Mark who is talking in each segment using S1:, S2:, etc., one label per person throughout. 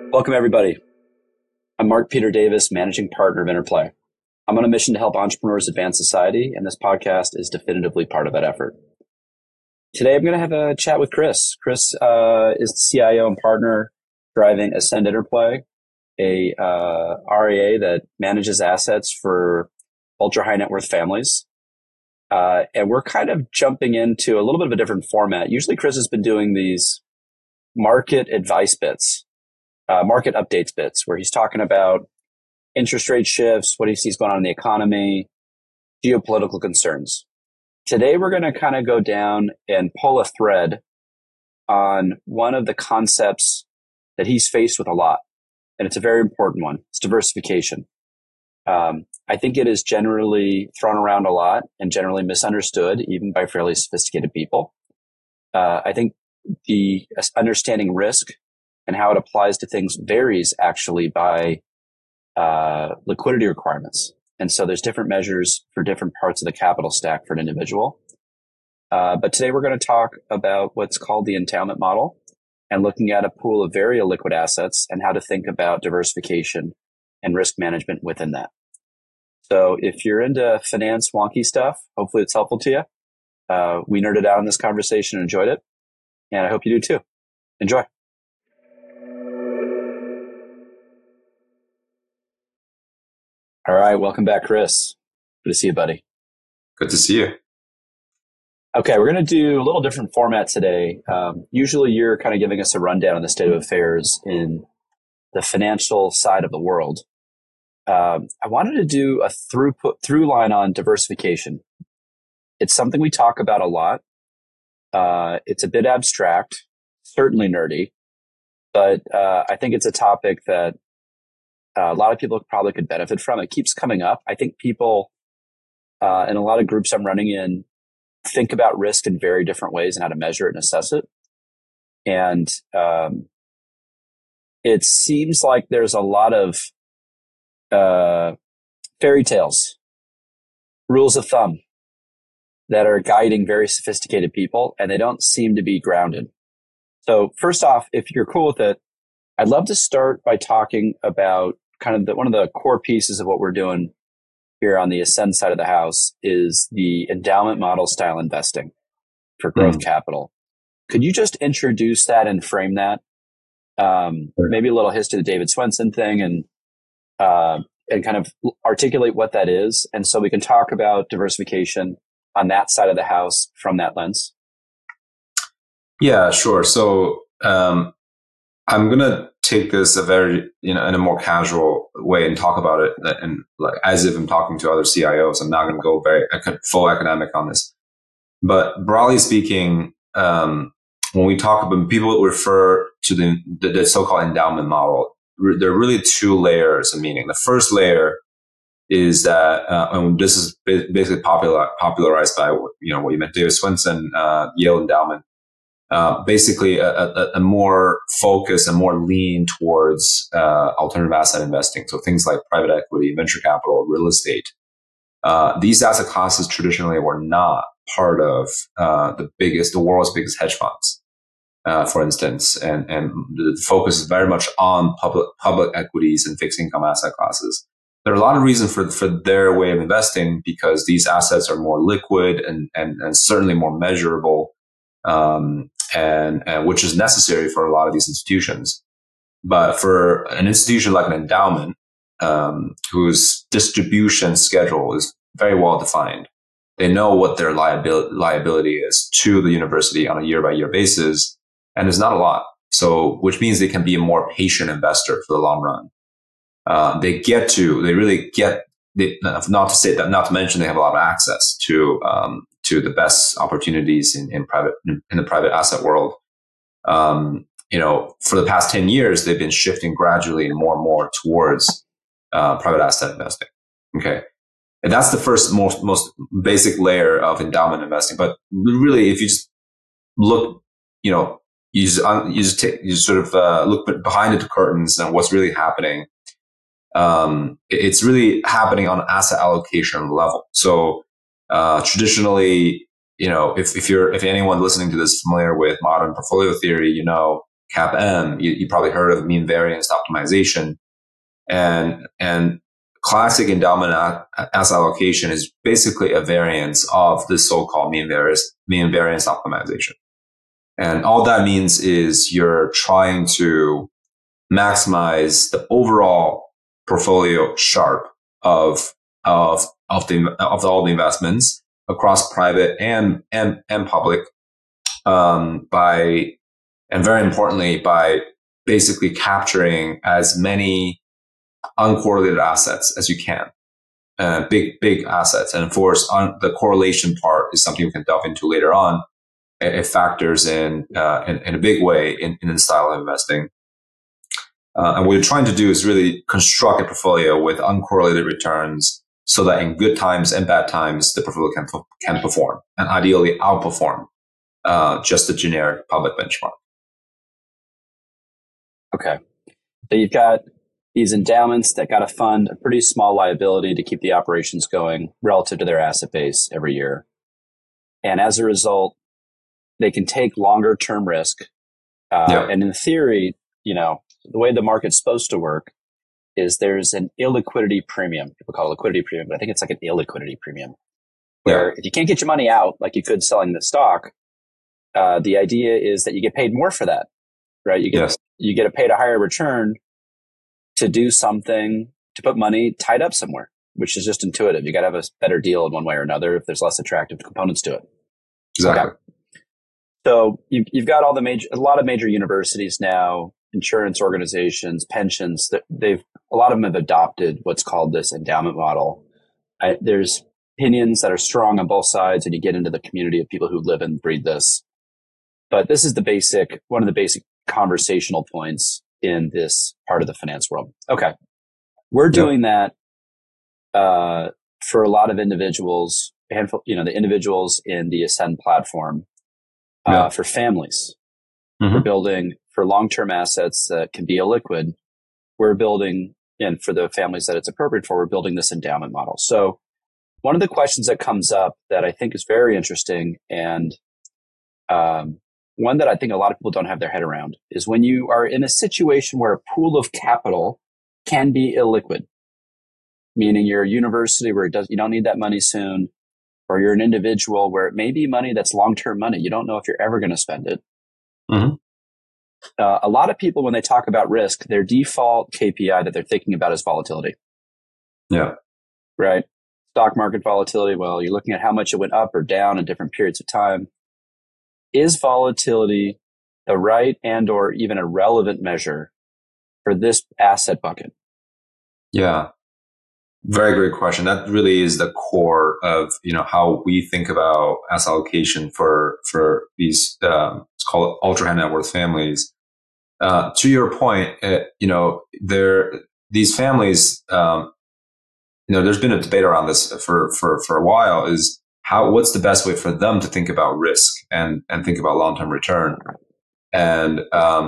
S1: Welcome, everybody. I'm Mark Peter Davis, managing partner of Interplay. I'm on a mission to help entrepreneurs advance society, and this podcast is definitively part of that effort. Today, I'm going to have a chat with Chris. Chris is the CIO and partner driving Ascend Interplay, a RIA that manages assets for ultra high net worth families. And we're kind of jumping into a little bit of a different format. Usually, Chris has been doing these market advice bits. Market updates bits where he's talking about interest rate shifts, what he sees going on in the economy, geopolitical concerns. Today, we're going to kind of go down and pull a thread on one of the concepts that he's faced with a lot. And it's a very important one. It's diversification. I think it is generally thrown around a lot and generally misunderstood, even by fairly sophisticated people. I think the understanding risk and how it applies to things varies actually by liquidity requirements. And so there's different measures for different parts of the capital stack for an individual. But today we're going to talk about what's called the endowment model and looking at a pool of very illiquid assets and how to think about diversification and risk management within that. So if you're into finance wonky stuff, hopefully it's helpful to you. We nerded out in this conversation and enjoyed it. And I hope you do too. Enjoy. All right. Welcome back, Chris. Good to see you, buddy.
S2: Good to see you.
S1: Okay. We're going to do a little different format today. Usually you're kind of giving us a rundown on the state of affairs in the financial side of the world. I wanted to do a through line on diversification. It's something we talk about a lot. It's a bit abstract, certainly nerdy, but I think it's a topic that a lot of people probably could benefit from. It keeps coming up. I think people in a lot of groups I'm running in think about risk in very different ways and how to measure it and assess it. And it seems like there's a lot of fairy tales, rules of thumb that are guiding very sophisticated people, and they don't seem to be grounded. So first off, if you're cool with it, I'd love to start by talking about kind of one of the core pieces of what we're doing here on the Ascend side of the house is the endowment model style investing for growth capital. Could you just introduce that and frame that? Maybe a little history of the David Swensen thing and kind of articulate what that is. And so we can talk about diversification on that side of the house from that lens.
S2: Yeah, sure. So I'm going to take this in a more casual way and talk about it and like as if I'm talking to other CIOs. I'm not going to go very full academic on this. But broadly speaking, when we talk about people refer to the so-called endowment model, there are really two layers of meaning. The first layer is that, and this is basically popularized by what you meant, David Swensen, Yale Endowment. Basically a more focus and more lean towards alternative asset investing. So things like private equity, venture capital, real estate. These asset classes traditionally were not part of the world's biggest hedge funds, for instance, and the focus is very much on public equities and fixed income asset classes. There are a lot of reasons for their way of investing because these assets are more liquid and certainly more measurable. And which is necessary for a lot of these institutions. But for an institution like an endowment, whose distribution schedule is very well defined, they know what their liability is to the university on a year by year basis, and it's not a lot. So, which means they can be a more patient investor for the long run. Not to mention they have a lot of access to the best opportunities in the private asset world. For the past 10 years, they've been shifting gradually and more towards private asset investing. Okay. And that's the first most basic layer of endowment investing. But really, if you just look, you sort of look behind the curtains and what's really happening, it's really happening on an asset allocation level. So traditionally, if anyone listening to this is familiar with modern portfolio theory, CAPM. You probably heard of mean variance optimization, and classic endowment asset allocation is basically a variance of the so-called mean variance optimization. And all that means is you're trying to maximize the overall portfolio Sharpe of all the investments across private and public, by, and very importantly, by basically capturing as many uncorrelated assets as you can, big assets. And of course, the correlation part is something we can delve into later on. It factors in a big way in the style of investing. And what you're trying to do is really construct a portfolio with uncorrelated returns so that in good times and bad times, the portfolio can perform and ideally outperform just the generic public benchmark.
S1: Okay. So you've got these endowments that got to fund a pretty small liability to keep the operations going relative to their asset base every year. And as a result, they can take longer term risk. And in theory, the way the market's supposed to work is there's an illiquidity premium. People call it liquidity premium, but I think it's like an illiquidity premium. Where if you can't get your money out like you could selling the stock, the idea is that you get paid more for that, right? You get paid a higher return to do something, to put money tied up somewhere, which is just intuitive. You got to have a better deal in one way or another if there's less attractive components to it.
S2: Exactly.
S1: Okay. So you've got a lot of major universities now, insurance organizations, pensions. A lot of them have adopted what's called this endowment model. There's opinions that are strong on both sides, and you get into the community of people who live and breathe this. But this is one of the basic conversational points in this part of the finance world. Okay. We're doing that for a lot of individuals, the individuals in the Ascend platform, for families. Mm-hmm. We're building for long-term assets that can be illiquid. We're building, and for the families that it's appropriate for, we're building this endowment model. So one of the questions that comes up that I think is very interesting, and one that I think a lot of people don't have their head around, is when you are in a situation where a pool of capital can be illiquid, meaning you're a university where you don't need that money soon, or you're an individual where it may be money that's long-term money. You don't know if you're ever going to spend it. Mm-hmm. A lot of people, when they talk about risk, their default KPI that they're thinking about is volatility.
S2: Yeah.
S1: Right? Stock market volatility. Well, you're looking at how much it went up or down in different periods of time. Is volatility the right and or even a relevant measure for this asset bucket?
S2: Yeah. Very great question. That really is the core of, how we think about asset allocation for these, let's call it ultra high net worth families. To your point, these families, there's been a debate around this for a while, is what's the best way for them to think about risk and think about long-term return. And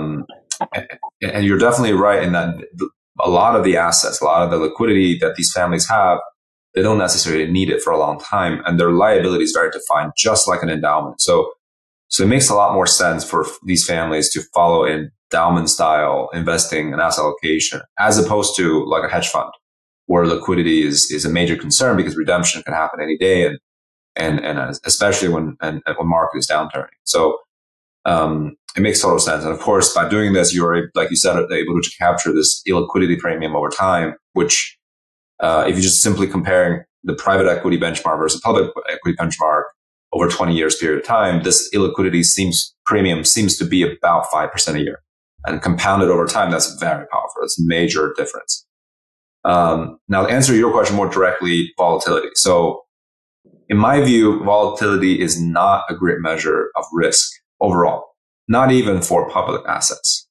S2: you're definitely right in that a lot of the assets, a lot of the liquidity that these families have, they don't necessarily need it for a long time, and their liability is very defined, just like an endowment. So it makes a lot more sense for these families to follow endowment style investing and asset allocation, as opposed to like a hedge fund, where liquidity is a major concern because redemption can happen any day, and especially when market is downturning. So it makes total sense. And of course, by doing this, you're, like you said, able to capture this illiquidity premium over time, which if you're just simply comparing the private equity benchmark versus public equity benchmark over 20 years period of time, this illiquidity premium seems to be about 5% a year. And compounded over time, that's very powerful. It's a major difference. Now, to answer your question more directly, volatility. So in my view, volatility is not a great measure of risk overall, not even for public assets.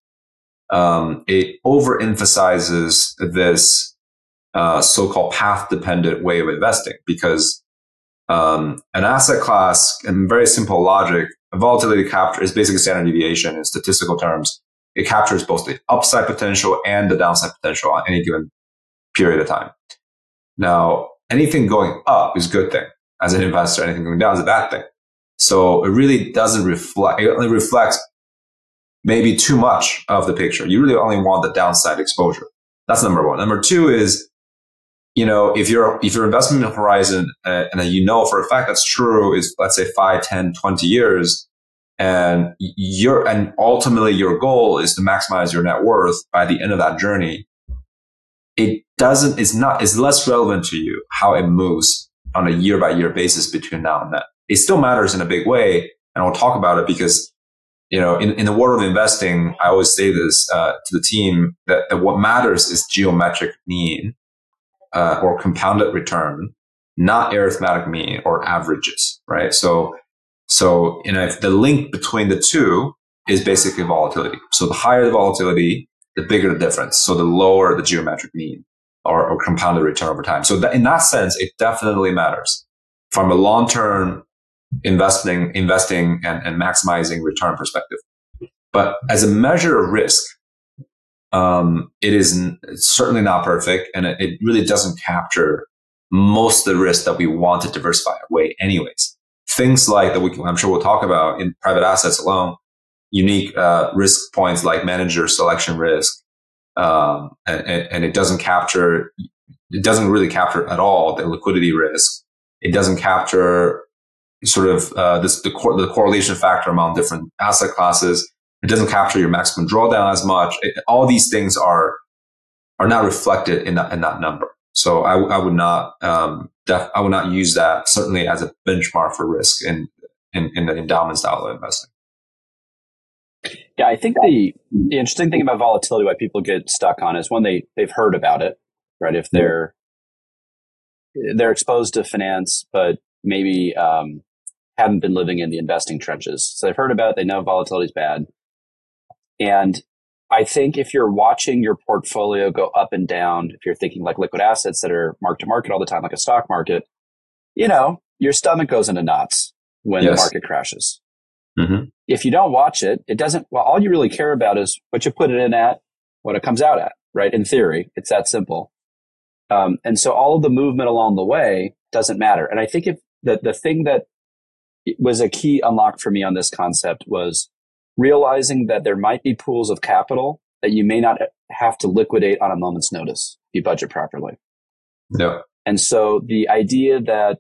S2: It overemphasizes this so-called path-dependent way of investing, because an asset class, in very simple logic, a volatility capture is basically standard deviation in statistical terms. It captures both the upside potential and the downside potential on any given period of time. Now, anything going up is a good thing. As an investor, anything going down is a bad thing. So it really doesn't reflect, it only reflects maybe too much of the picture. You really only want the downside exposure. That's number one. Number two is, if your investment horizon, and for a fact that's true, is let's say 5, 10, 20 years, and ultimately your goal is to maximize your net worth by the end of that journey, it's less relevant to you how it moves on a year by year basis between now and then. It still matters in a big way, and I'll talk about it because, in the world of investing, I always say this to the team that what matters is geometric mean or compounded return, not arithmetic mean or averages, right? So if the link between the two is basically volatility. So the higher the volatility, the bigger the difference. So the lower the geometric mean or compounded return over time. So in that sense, it definitely matters from a long-term investing and maximizing return perspective. But as a measure of risk, it's certainly not perfect, and it really doesn't capture most of the risk that we want to diversify away anyways. Things like that I'm sure we'll talk about in private assets alone, unique risk points like manager selection risk, and it doesn't really capture at all the liquidity risk. It doesn't capture sort of the correlation factor among different asset classes. It doesn't capture your maximum drawdown as much. All these things are not reflected in that number. So I would not use that certainly as a benchmark for risk in the endowment style of investing.
S1: Yeah, I think the interesting thing about volatility, why people get stuck on, is when they've heard about it, right? If they're exposed to finance, but maybe haven't been living in the investing trenches. So they've heard about it, they know volatility is bad. And I think if you're watching your portfolio go up and down, if you're thinking like liquid assets that are marked to market all the time, like a stock market, your stomach goes into knots when the market crashes.
S2: Mm-hmm.
S1: If you don't watch it, all you really care about is what you put it in at, what it comes out at, right? In theory, it's that simple. And so all of the movement along the way doesn't matter. And I think if the thing that was a key unlock for me on this concept was realizing that there might be pools of capital that you may not have to liquidate on a moment's notice if you budget properly.
S2: Yeah.
S1: And so the idea that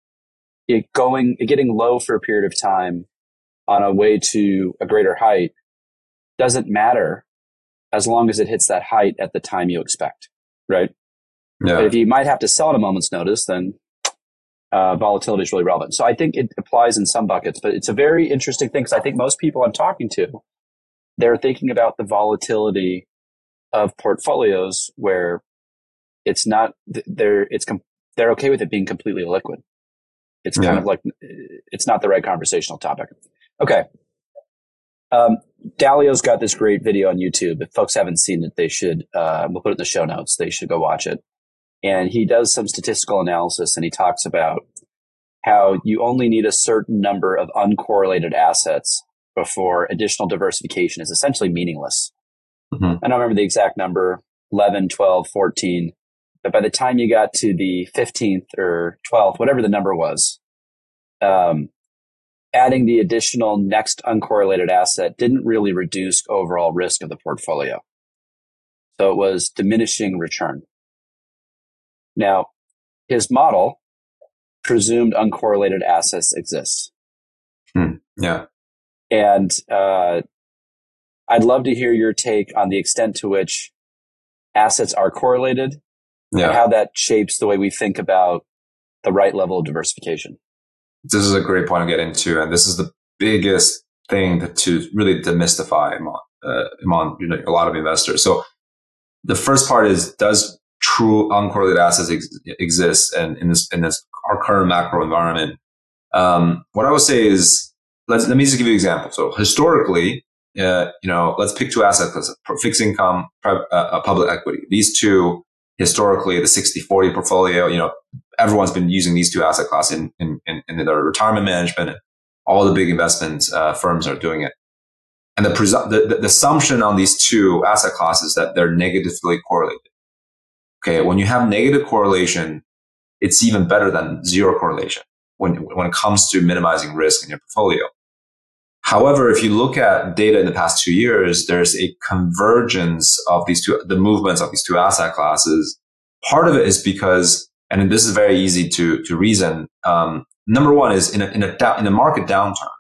S1: getting low for a period of time on a way to a greater height doesn't matter as long as it hits that height at the time you expect, right?
S2: Yeah.
S1: But if you might have to sell at a moment's notice, then volatility is really relevant. So I think it applies in some buckets, but it's a very interesting thing because I think most people I'm talking to, they're thinking about the volatility of portfolios where it's not, they're okay with it being completely illiquid. It's kind of like, it's not the right conversational topic. Okay. Dalio's got this great video on YouTube. If folks haven't seen it, they should, we'll put it in the show notes. They should go watch it. And he does some statistical analysis, and he talks about how you only need a certain number of uncorrelated assets before additional diversification is essentially meaningless.
S2: Mm-hmm.
S1: I don't remember the exact number, 11, 12, 14. But by the time you got to the 15th or 12th, whatever the number was, adding the additional next uncorrelated asset didn't really reduce overall risk of the portfolio. So it was diminishing return. Now, his model presumed uncorrelated assets exist.
S2: Yeah.
S1: And I'd love to hear your take on the extent to which assets are correlated and how that shapes the way we think about the right level of diversification.
S2: This is a great point to get into, and this is the biggest thing to really demystify among a lot of investors. So the first part is, does true uncorrelated assets exist in this our current macro environment? What I would say is, let me just give you an example. So historically, let's pick two asset classes: fixed income, public equity. These two, historically, the 60-40 portfolio. Everyone's been using these two asset classes in their retirement management. All the big investment firms are doing it. And the assumption on these two asset classes that they're negatively correlated. Okay, when you have negative correlation, it's even better than zero correlation when it comes to minimizing risk in your portfolio. However, if you look at data in the past 2 years, there's a convergence of the movements of these two asset classes. Part of it is because, and this is very easy to reason. Number one is in a market downturn,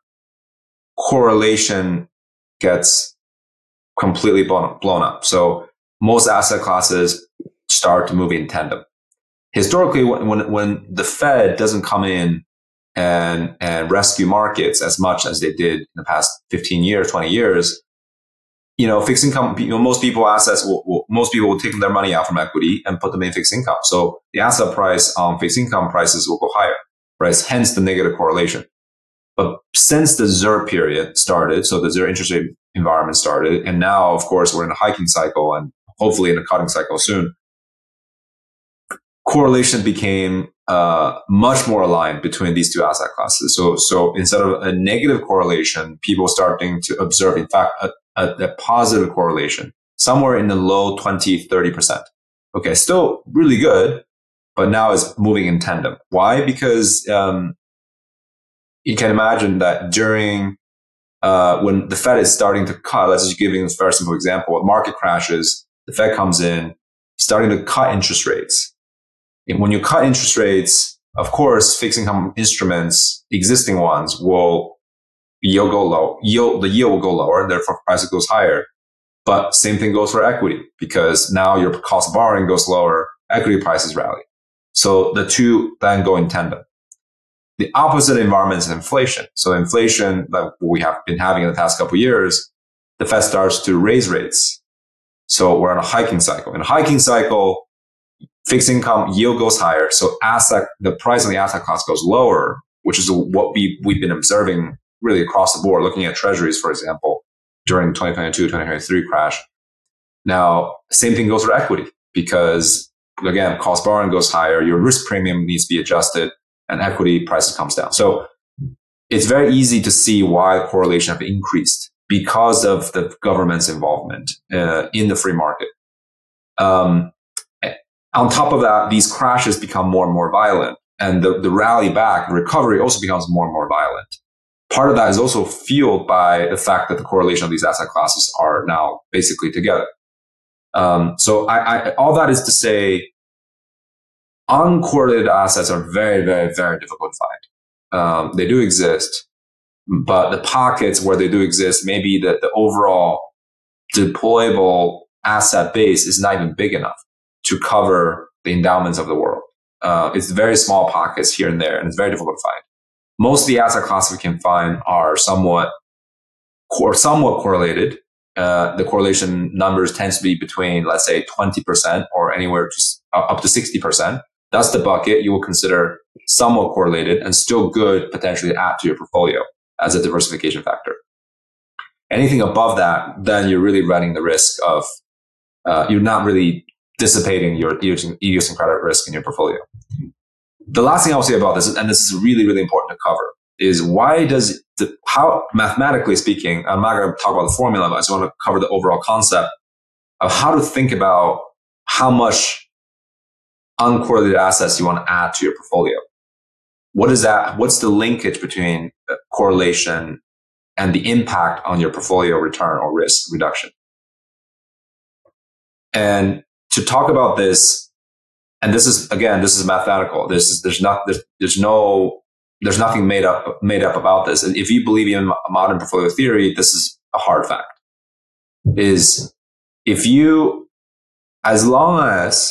S2: correlation gets completely blown up. So most asset classes start to move in tandem. Historically, when the Fed doesn't come in and rescue markets as much as they did in the past 15 years, 20 years, fixed income, most people will take their money out from equity and put them in fixed income. So the asset price on fixed income prices will go higher, right? Hence the negative correlation. But since the zero period started, so the zero interest rate environment started, and now, of course, we're in a hiking cycle and hopefully in a cutting cycle soon, correlation became much more aligned between these two asset classes. So instead of a negative correlation, people starting to observe, in fact, a positive correlation somewhere in the low 20, 30%. Okay, still really good, but now it's moving in tandem. Why? Because you can imagine that during when the Fed is starting to cut, let's just give you a very simple example. When market crashes, the Fed comes in, starting to cut interest rates. And when you cut interest rates, of course, fixed income instruments, existing ones, the yield will go lower, and therefore price goes higher. But same thing goes for equity, because now your cost of borrowing goes lower, equity prices rally. So the two then go in tandem. The opposite environment is inflation. So inflation that we have been having in the past couple of years, the Fed starts to raise rates. So we're on a hiking cycle. In a hiking cycle, fixed income yield goes higher. So the price on the asset class goes lower, which is what we've been observing really across the board, looking at treasuries, for example, during 2022, 2023 crash. Now, same thing goes for equity, because again, cost borrowing goes higher, your risk premium needs to be adjusted, and equity prices comes down. So it's very easy to see why the correlation have increased because of the government's involvement in the free market. On top of that, these crashes become more and more violent, and the rally back, the recovery also becomes more and more violent. Part of that is also fueled by the fact that the correlation of these asset classes are now basically together. So all that is to say, uncorrelated assets are very, very, very difficult to find. They do exist, but the pockets where they do exist, maybe the overall deployable asset base is not even big enough to cover the endowments of the world. It's very small pockets here and there, and it's very difficult to find. Most of the asset classes we can find are somewhat correlated. The correlation numbers tends to be between, let's say, 20% or anywhere up to 60%. That's the bucket you will consider somewhat correlated and still good potentially to add to your portfolio as a diversification factor. Anything above that, then you're really running the risk of, you're not really dissipating your idiosyncratic risk in your portfolio. The last thing I'll say about this, and this is really, really important to cover, is how mathematically speaking, I'm not going to talk about the formula, but I just want to cover the overall concept of how to think about how much uncorrelated assets you want to add to your portfolio. What is that? What's the linkage between correlation and the impact on your portfolio return or risk reduction? And to talk about this, and this is mathematical. There's nothing made up about this. And if you believe in modern portfolio theory, this is a hard fact. Is if you, as long as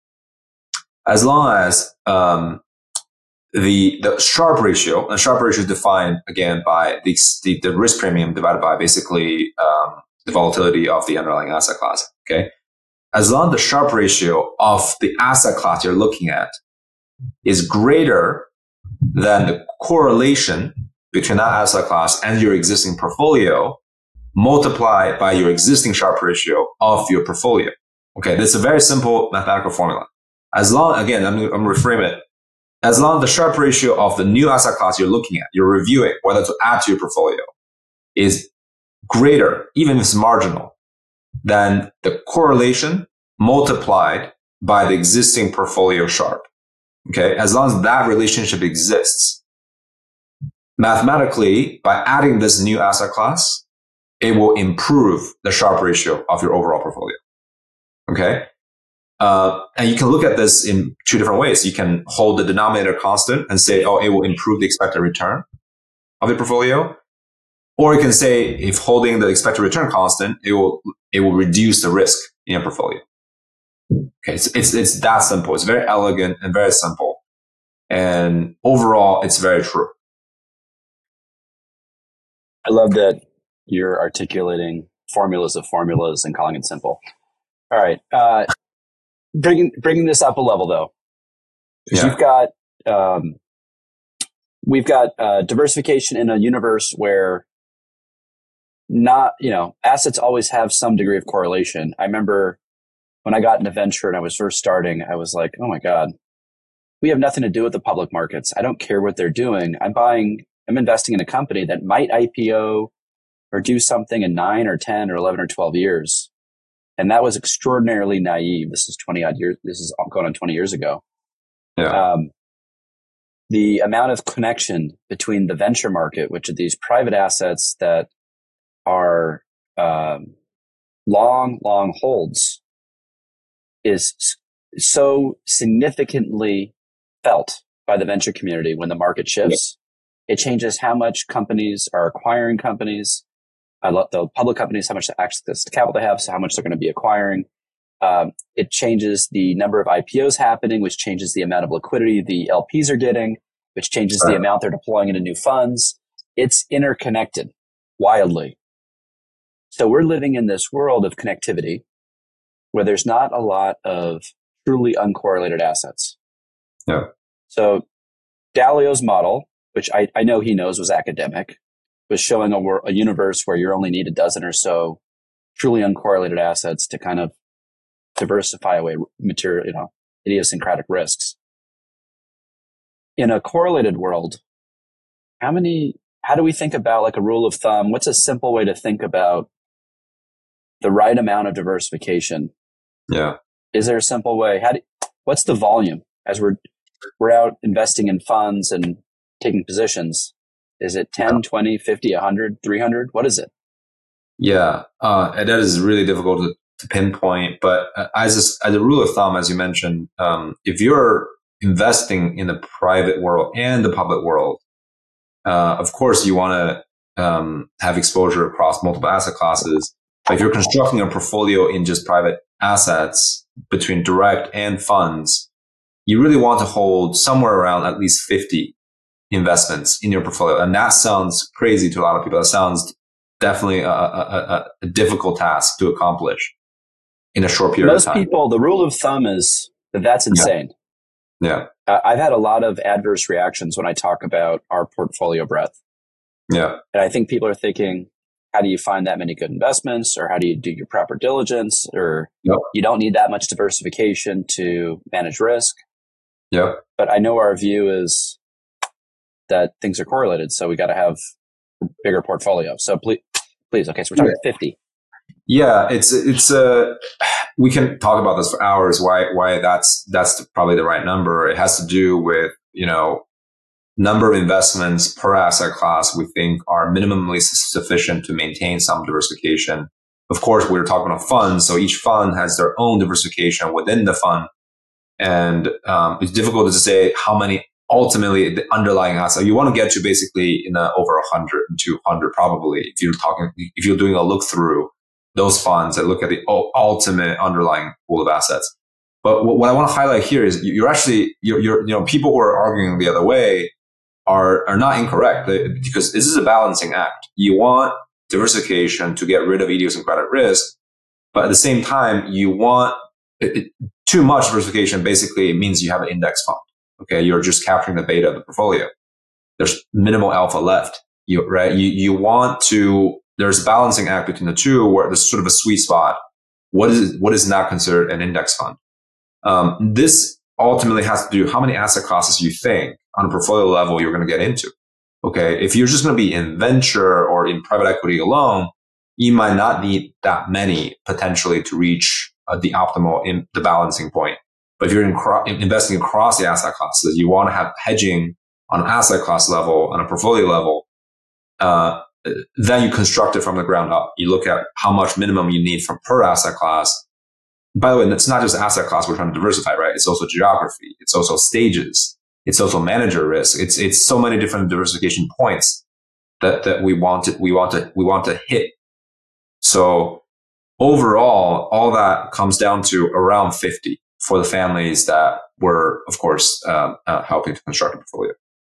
S2: the Sharpe ratio, and Sharpe ratio is defined again by the risk premium divided by basically the volatility of the underlying asset class. Okay. As long as the Sharpe ratio of the asset class you're looking at is greater than the correlation between that asset class and your existing portfolio, multiplied by your existing Sharpe ratio of your portfolio. Okay, this is a very simple mathematical formula. As long, again, I'm going to reframe it. As long as the Sharpe ratio of the new asset class you're looking at, you're reviewing whether to add to your portfolio, is greater, even if it's marginal, than the correlation multiplied by the existing portfolio Sharpe. Okay, as long as that relationship exists, mathematically, by adding this new asset class, it will improve the Sharpe ratio of your overall portfolio. Okay. And you can look at this in two different ways. You can hold the denominator constant and say, oh, it will improve the expected return of the portfolio. Or you can say, if holding the expected return constant, it will reduce the risk in your portfolio. Okay. It's that simple. It's very elegant and very simple. And overall, it's very true.
S1: I love that you're articulating formulas of formulas and calling it simple. All right. Bringing this up a level though, because we've got diversification in a universe where assets always have some degree of correlation. I remember when I got into venture and I was first starting, I was like, oh my God, we have nothing to do with the public markets. I don't care what they're doing. I'm investing in a company that might IPO or do something in 9 or 10 or 11 or 12 years. And that was extraordinarily naive. This is 20 odd years. This is going on 20 years ago.
S2: Yeah.
S1: The amount of connection between the venture market, which are these private assets that are long holds, is so significantly felt by the venture community when the market shifts. It changes how much companies are acquiring companies. The public companies, how much access to capital they have, so how much they're going to be acquiring. It changes the number of IPOs happening, which changes the amount of liquidity the LPs are getting, which changes the amount they're deploying into new funds. It's interconnected wildly. So we're living in this world of connectivity where there's not a lot of truly uncorrelated assets.
S2: Yeah.
S1: So Dalio's model, which I know he knows was academic, was showing a universe where you only need a dozen or so truly uncorrelated assets to kind of diversify away material, idiosyncratic risks. In a correlated world, how do we think about, like, a rule of thumb? What's a simple way to think about the right amount of diversification?
S2: Yeah.
S1: Is there a simple way? What's the volume as we're out investing in funds and taking positions? Is it 10, 20, 50, 100, 300? What is it?
S2: Yeah, and that is really difficult to pinpoint. But as a rule of thumb, as you mentioned, if you're investing in the private world and the public world, of course, you want to have exposure across multiple asset classes. But if you're constructing a portfolio in just private assets between direct and funds, you really want to hold somewhere around at least 50 investments in your portfolio. And that sounds crazy to a lot of people. That sounds definitely a difficult task to accomplish in a short period of time.
S1: Most people, the rule of thumb is that's insane.
S2: Yeah.
S1: I've had a lot of adverse reactions when I talk about our portfolio breadth.
S2: Yeah.
S1: And I think people are thinking, how do you find that many good investments? Or how do you do your proper diligence? Or you don't need that much diversification to manage risk.
S2: Yeah.
S1: But I know our view is that things are correlated, so we got to have a bigger portfolio. So please, okay, so we're talking 50.
S2: Yeah, it's we can talk about this for hours. Why that's probably the right number. It has to do with number of investments per asset class we think are minimally sufficient to maintain some diversification. Of course, we're talking about funds, so each fund has their own diversification within the fund, and it's difficult to say how many. Ultimately, the underlying asset you want to get to basically in over 100 and 200 probably if you're doing a look through those funds and look at the ultimate underlying pool of assets. But what I want to highlight here is you're people who are arguing the other way are not incorrect, because this is a balancing act. You want diversification to get rid of idiosyncratic risk, but at the same time you want too much diversification. Basically, it means you have an index fund. Okay, you're just capturing the beta of the portfolio. There's minimal alpha left. You want to. There's a balancing act between the two, where there's sort of a sweet spot. What is not considered an index fund? This ultimately has to do how many asset classes you think on a portfolio level you're going to get into. Okay, if you're just going to be in venture or in private equity alone, you might not need that many potentially to reach the optimal in the balancing point. But if you're investing across the asset classes, you want to have hedging on an asset class level, on a portfolio level, then you construct it from the ground up. You look at how much minimum you need from per asset class. By the way, it's not just asset class we're trying to diversify, right? It's also geography. It's also stages. It's also manager risk. It's so many different diversification points that we want to hit. So overall, all that comes down to around 50 for the families that were, of course, helping to construct a portfolio.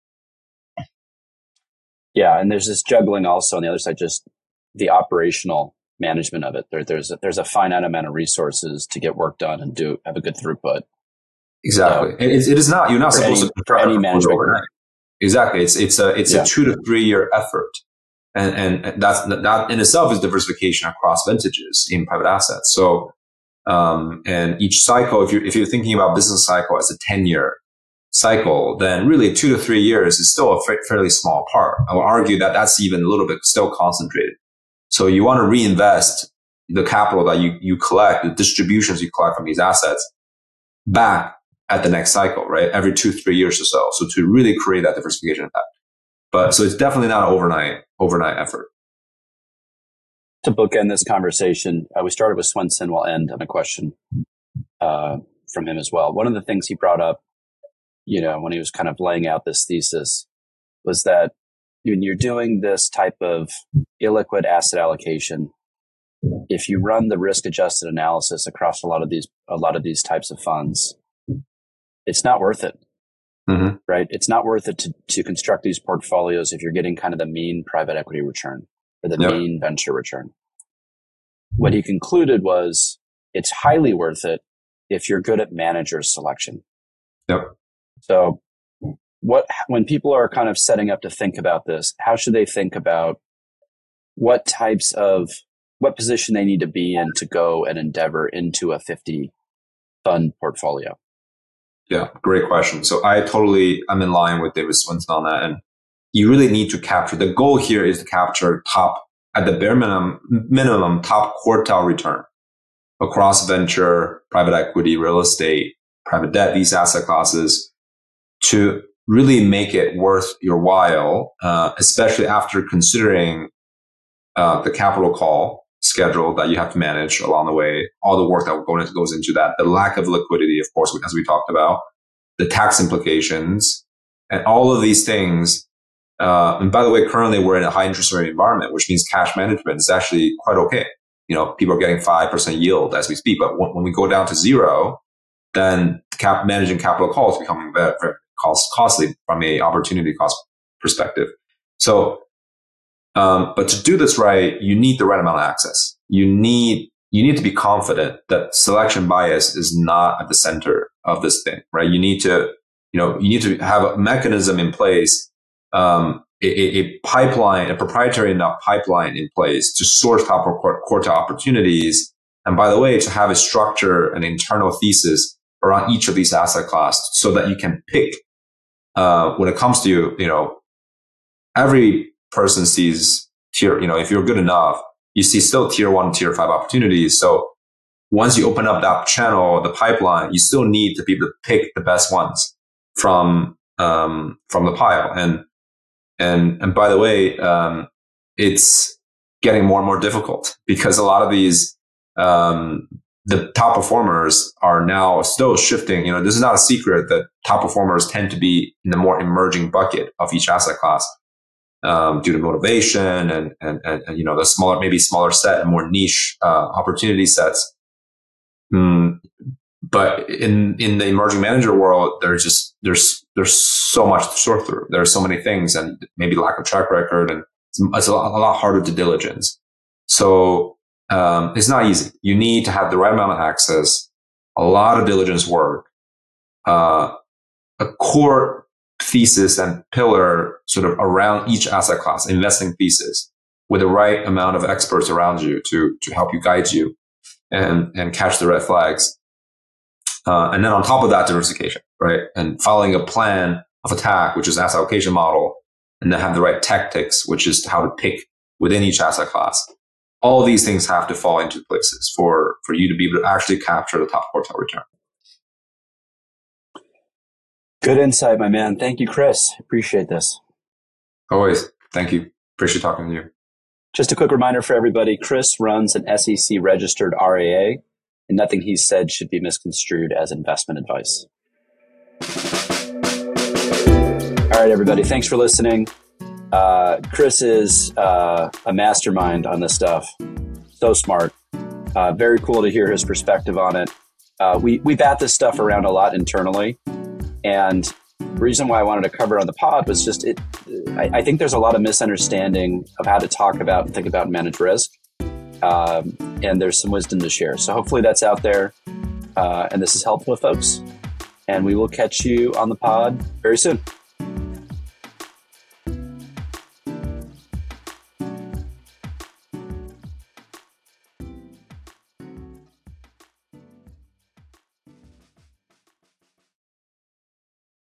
S1: Yeah, and there's this juggling also on the other side, just the operational management of it. There's a finite amount of resources to get work done and have a good throughput.
S2: Exactly. So, it is not, you're not supposed to
S1: for any management group.
S2: Exactly. It's a 2 to 3 year effort. And that in itself is diversification across vintages in private assets. So, and each cycle, if you're thinking about business cycle as a 10-year cycle, then really 2 to 3 years is still a fairly small part. I would argue that that's even a little bit still concentrated. So you want to reinvest the capital that you collect, the distributions you collect from these assets back at the next cycle, right? Every 2-3 years or so. So to really create that diversification impact. But so it's definitely not an overnight effort.
S1: To bookend this conversation, we started with Swensen. We'll end on a question from him as well. One of the things he brought up, when he was kind of laying out this thesis, was that when you're doing this type of illiquid asset allocation, if you run the risk-adjusted analysis across a lot of these types of funds, it's not worth it.
S2: Mm-hmm.
S1: Right? It's not worth it to construct these portfolios if you're getting kind of the mean private equity return or the mean venture return. What he concluded was it's highly worth it if you're good at manager selection.
S2: Yep.
S1: So when people are kind of setting up to think about this, how should they think about what position they need to be in to go and endeavor into a 50 fund portfolio?
S2: Yeah, great question. So I'm in line with David Swensen on that. And you really need to capture, the goal here is to capture at the bare minimum, top quartile return across venture, private equity, real estate, private debt, these asset classes, to really make it worth your while, especially after considering the capital call schedule that you have to manage along the way, all the work that goes into that, the lack of liquidity, of course, as we talked about, the tax implications, and all of these things. And by the way, currently we're in a high interest rate environment, which means cash management is actually quite okay. People are getting 5% yield as we speak, but when we go down to zero, then managing capital calls is becoming very, very costly from a opportunity cost perspective. So, but to do this right, you need the right amount of access. You need to be confident that selection bias is not at the center of this thing, right? You need to have a mechanism in place, a pipeline, a proprietary enough pipeline in place to source top quartile opportunities. And by the way, to have a structure, an internal thesis around each of these asset classes so that you can pick, when it comes to, every person sees tier, if you're good enough, you see still tier 1, tier 5 opportunities. So once you open up that channel, the pipeline, you still need to be able to pick the best ones from the pile. And by the way, it's getting more and more difficult because a lot of these, the top performers are now still shifting. This is not a secret that top performers tend to be in the more emerging bucket of each asset class, due to motivation and the maybe smaller set and more niche, opportunity sets. But in the emerging manager world, there's so much to sort through. There are so many things and maybe lack of track record, and it's a lot harder to diligence. So, it's not easy. You need to have the right amount of access, a lot of diligence work, a core thesis and pillar sort of around each asset class, investing thesis with the right amount of experts around you to help you guide you and catch the red flags. And then on top of that, diversification, right? And following a plan of attack, which is asset allocation model, and then have the right tactics, which is how to pick within each asset class. All of these things have to fall into places for you to be able to actually capture the top quartile return.
S1: Good insight, my man. Thank you, Chris. Appreciate this.
S2: Always. Thank you. Appreciate talking to you.
S1: Just a quick reminder for everybody, Chris runs an SEC registered RIA, and nothing he said should be misconstrued as investment advice. All right, everybody. Thanks for listening. Chris is a mastermind on this stuff. So smart. Very cool to hear his perspective on it. We bat this stuff around a lot internally. And the reason why I wanted to cover it on the pod was just I think there's a lot of misunderstanding of how to talk about and think about and manage risk. And there's some wisdom to share. So hopefully that's out there. And this is helpful with folks. And we will catch you on the pod very soon.